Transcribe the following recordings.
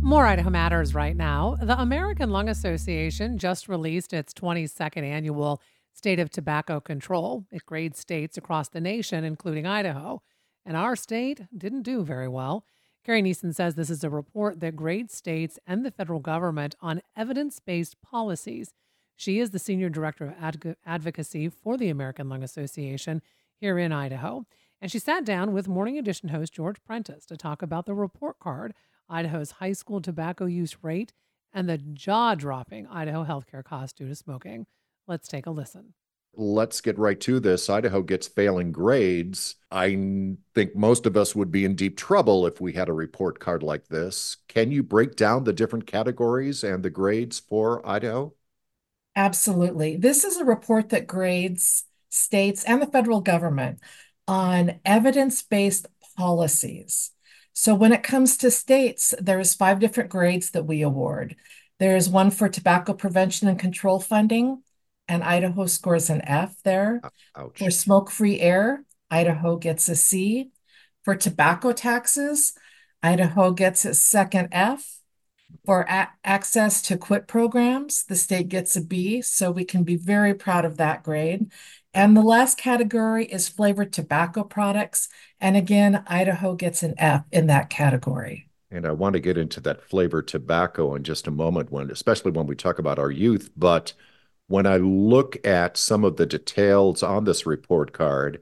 More Idaho Matters right now. The American Lung Association just released its 22nd annual State of Tobacco Control. It grades states across the nation, including Idaho. And our state didn't do very well. Carrie Neeson says this is a report that grades states and the federal government on evidence based policies. She is the Senior Director of Advocacy for the American Lung Association here in Idaho. And she sat down with Morning Edition host George Prentice to talk about the report card, Idaho's high school tobacco use rate, and the jaw-dropping Idaho healthcare costs due to smoking. Let's take a listen. Let's get right to this. Idaho gets failing grades. I think most of us would be in deep trouble if we had a report card like this. Can you break down the different categories and the grades for Idaho? Absolutely. This is a report that grades states and the federal government on evidence-based policies. So when it comes to states, there's 5 different grades that we award. There's one for tobacco prevention and control funding, and Idaho scores an F there. Ouch. For smoke-free air, Idaho gets a C. For tobacco taxes, Idaho gets a second F. For access to quit programs, the state gets a B, so we can be very proud of that grade. And the last category is flavored tobacco products. And again, Idaho gets an F in that category. And I want to get into that flavored tobacco in just a moment, especially when we talk about our youth. But when I look at some of the details on this report card,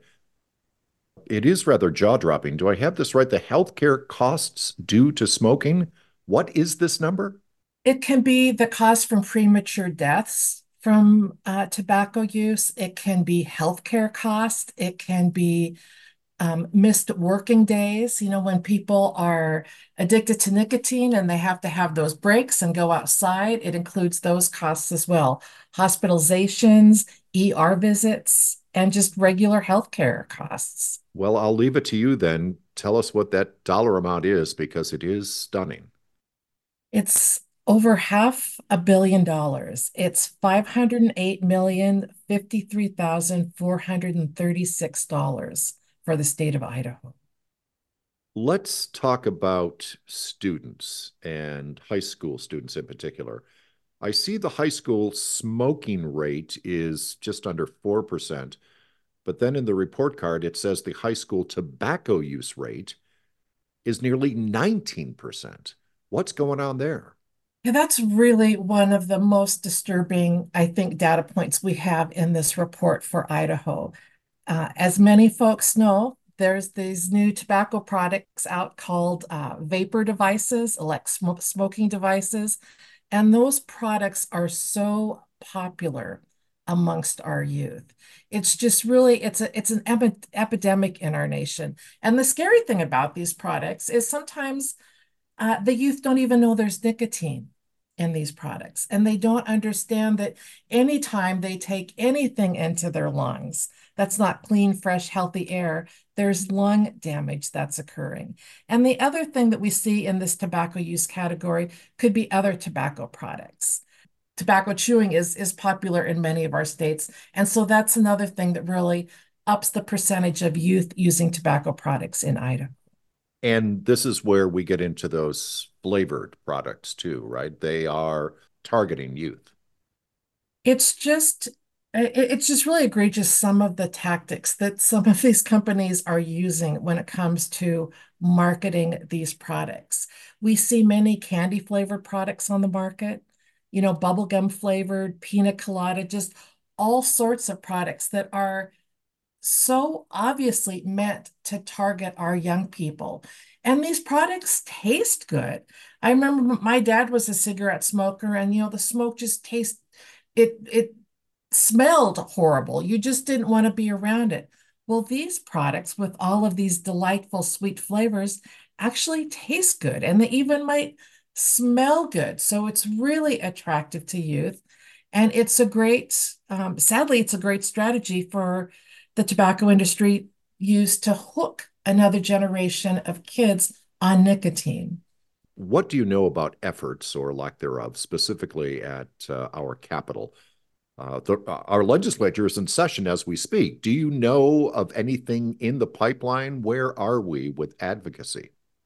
it is rather jaw-dropping. Do I have this right? The healthcare costs due to smoking. What is this number? It can be the cost from premature deaths from tobacco use. It can be healthcare costs. It can be missed working days. You know, when people are addicted to nicotine and they have to have those breaks and go outside, it includes those costs as well. Hospitalizations, ER visits, and just regular healthcare costs. Well, I'll leave it to you then. Tell us what that dollar amount is, because it is stunning. It's over $500 million. It's $508,053,436 for the state of Idaho. Let's talk about students and high school students in particular. I see the high school smoking rate is just under 4%, but then in the report card, it says the high school tobacco use rate is nearly 19%. What's going on there? Yeah, that's really one of the most disturbing, I think, data points we have in this report for Idaho. As many folks know, there's these new tobacco products out called vapor devices, smoking devices, and those products are so popular amongst our youth. It's just really, it's an epidemic in our nation. And the scary thing about these products is sometimes the youth don't even know there's nicotine in these products, and they don't understand that anytime they take anything into their lungs that's not clean, fresh, healthy air, there's lung damage that's occurring. And the other thing that we see in this tobacco use category could be other tobacco products. Tobacco chewing is popular in many of our states, and so that's another thing that really ups the percentage of youth using tobacco products in Idaho. And this is where we get into those flavored products too, right? They are targeting youth. It's just it's just really egregious, some of the tactics that some of these companies are using when it comes to marketing these products. We see many candy flavored products on the market, you know, bubblegum flavored, pina colada, just all sorts of products that are so obviously meant to target our young people. And these products taste good. I remember my dad was a cigarette smoker, and the smoke just it smelled horrible. You just didn't want to be around it. Well, these products with all of these delightful sweet flavors actually taste good, and they even might smell good. So it's really attractive to youth. And it's a great, sadly, it's a great strategy for the tobacco industry used to hook another generation of kids on nicotine. What do you know about efforts or lack thereof, specifically at our capital? Our legislature is in session as we speak. Do you know of anything in the pipeline? Where are we with advocacy?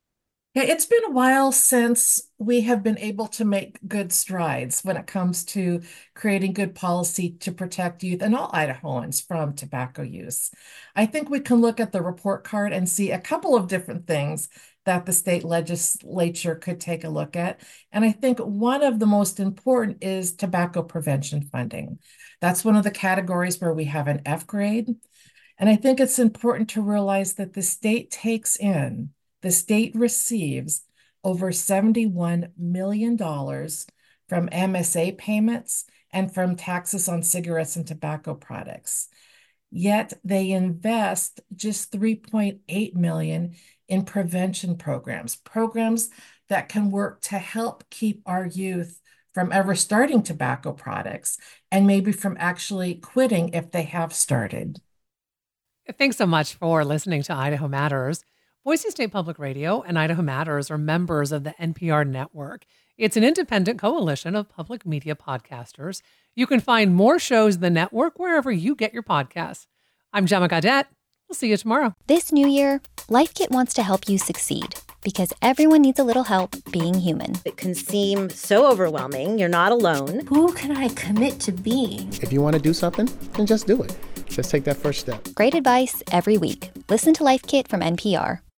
Yeah, it's been a while since we have been able to make good strides when it comes to creating good policy to protect youth and all Idahoans from tobacco use. I think we can look at the report card and see a couple of different things that the state legislature could take a look at. And I think one of the most important is tobacco prevention funding. That's one of the categories where we have an F grade. And I think it's important to realize that the state receives over $71 million from MSA payments and from taxes on cigarettes and tobacco products. Yet they invest just $3.8 million in prevention programs that can work to help keep our youth from ever starting tobacco products and maybe from actually quitting if they have started. Thanks so much for listening to Idaho Matters. Boise State Public Radio and Idaho Matters are members of the NPR network. It's an independent coalition of public media podcasters. You can find more shows in the network wherever you get your podcasts. I'm Gemma Gaudette. We'll see you tomorrow. This new year, Life Kit wants to help you succeed because everyone needs a little help being human. It can seem so overwhelming. You're not alone. Who can I commit to being? If you want to do something, then just do it. Just take that first step. Great advice every week. Listen to Life Kit from NPR.